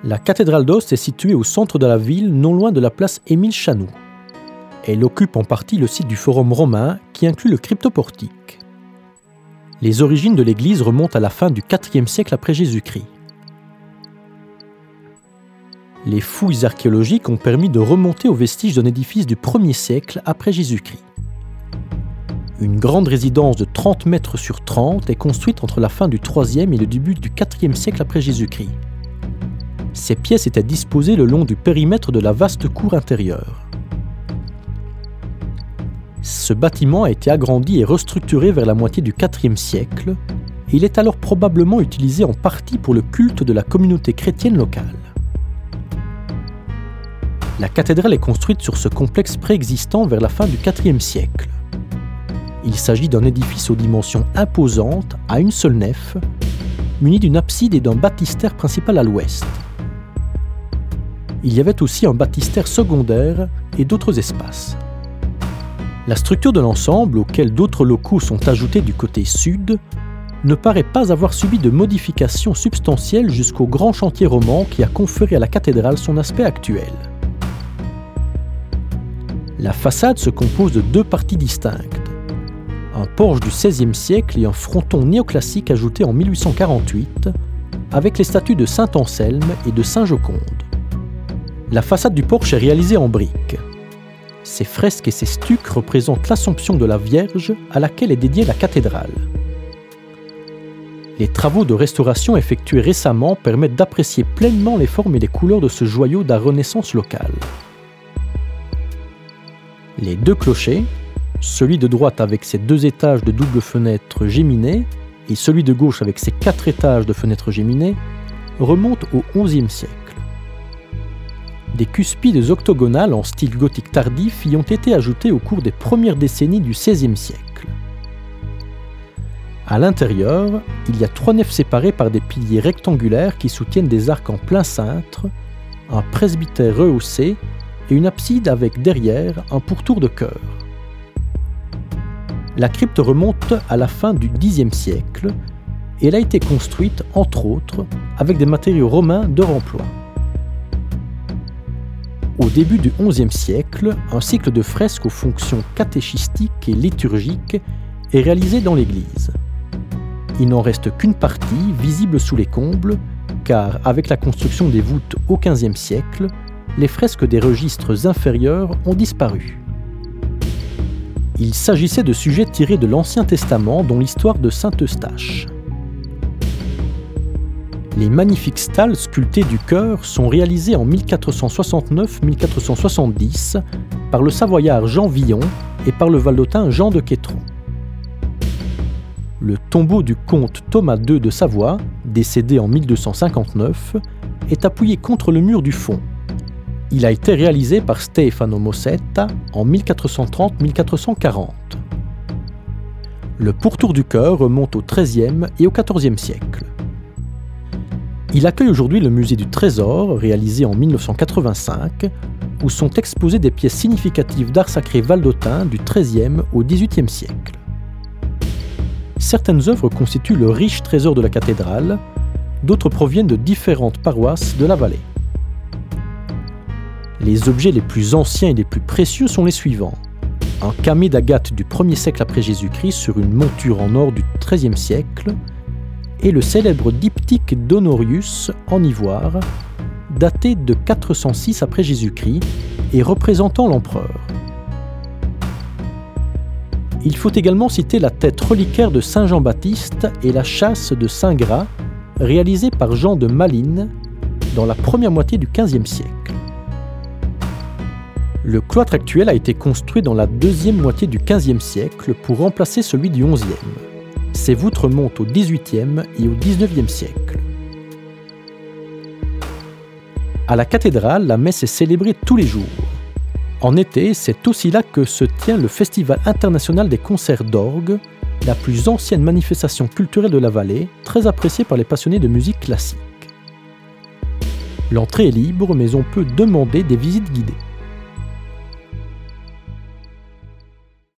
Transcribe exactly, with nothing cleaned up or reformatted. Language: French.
La cathédrale d'Ost est située au centre de la ville, non loin de la place Émile Chanoux. Elle occupe en partie le site du Forum romain, qui inclut le cryptoportique. Les origines de l'église remontent à la fin du quatrième siècle après Jésus-Christ. Les fouilles archéologiques ont permis de remonter aux vestiges d'un édifice du premier siècle après Jésus-Christ. Une grande résidence de trente mètres sur trente est construite entre la fin du troisième et le début du quatrième siècle après Jésus-Christ. Ces pièces étaient disposées le long du périmètre de la vaste cour intérieure. Ce bâtiment a été agrandi et restructuré vers la moitié du quatrième siècle, et il est alors probablement utilisé en partie pour le culte de la communauté chrétienne locale. La cathédrale est construite sur ce complexe préexistant vers la fin du quatrième siècle. Il s'agit d'un édifice aux dimensions imposantes, à une seule nef, muni d'une abside et d'un baptistère principal à l'ouest. Il y avait aussi un baptistère secondaire et d'autres espaces. La structure de l'ensemble, auquel d'autres locaux sont ajoutés du côté sud, ne paraît pas avoir subi de modifications substantielles jusqu'au grand chantier roman qui a conféré à la cathédrale son aspect actuel. La façade se compose de deux parties distinctes. Un porche du seizième siècle et un fronton néoclassique ajouté en mille huit cent quarante-huit, avec les statues de saint Anselme et de saint Joconde. La façade du porche est réalisée en briques. Ses fresques et ses stucs représentent l'Assomption de la Vierge à laquelle est dédiée la cathédrale. Les travaux de restauration effectués récemment permettent d'apprécier pleinement les formes et les couleurs de ce joyau de la Renaissance locale. Les deux clochers, celui de droite avec ses deux étages de doubles fenêtres géminées et celui de gauche avec ses quatre étages de fenêtres géminées, remontent au onzième siècle. Des cuspides octogonales en style gothique tardif y ont été ajoutées au cours des premières décennies du seizième siècle. À l'intérieur, il y a trois nefs séparées par des piliers rectangulaires qui soutiennent des arcs en plein cintre, un presbytère rehaussé et une abside avec derrière un pourtour de chœur. La crypte remonte à la fin du dixième siècle et elle a été construite, entre autres, avec des matériaux romains de remploi. Au début du onzième siècle, un cycle de fresques aux fonctions catéchistiques et liturgiques est réalisé dans l'église. Il n'en reste qu'une partie, visible sous les combles, car avec la construction des voûtes au quinzième siècle, les fresques des registres inférieurs ont disparu. Il s'agissait de sujets tirés de l'Ancien Testament, dont l'histoire de saint Eustache. Les magnifiques stalles sculptées du chœur sont réalisées en mille quatre cent soixante-neuf à mille quatre cent soixante-dix par le Savoyard Jean Villon et par le Valdotin Jean de Quétron. Le tombeau du comte Thomas deux de Savoie, décédé en mille deux cent cinquante-neuf, est appuyé contre le mur du fond. Il a été réalisé par Stefano Mossetta en mille quatre cent trente à mille quatre cent quarante. Le pourtour du chœur remonte au treizième et au quatorzième siècle. Il accueille aujourd'hui le musée du Trésor, réalisé en mille neuf cent quatre-vingt-cinq, où sont exposées des pièces significatives d'art sacré valdotin du treizième au dix-huitième siècle. Certaines œuvres constituent le riche trésor de la cathédrale, d'autres proviennent de différentes paroisses de la vallée. Les objets les plus anciens et les plus précieux sont les suivants. Un camée d'agate du premier siècle après Jésus-Christ sur une monture en or du treizième siècle, et le célèbre diptyque d'Honorius en ivoire, daté de quatre cent six après Jésus-Christ et représentant l'empereur. Il faut également citer la tête reliquaire de saint Jean-Baptiste et la châsse de saint Gras, réalisée par Jean de Malines dans la première moitié du quinzième siècle. Le cloître actuel a été construit dans la deuxième moitié du quinzième siècle pour remplacer celui du onzième. Ses voûtes remontent au dix-huitième et au dix-neuvième siècle. À la cathédrale, la messe est célébrée tous les jours. En été, c'est aussi là que se tient le Festival international des concerts d'orgue, la plus ancienne manifestation culturelle de la vallée, très appréciée par les passionnés de musique classique. L'entrée est libre, mais on peut demander des visites guidées.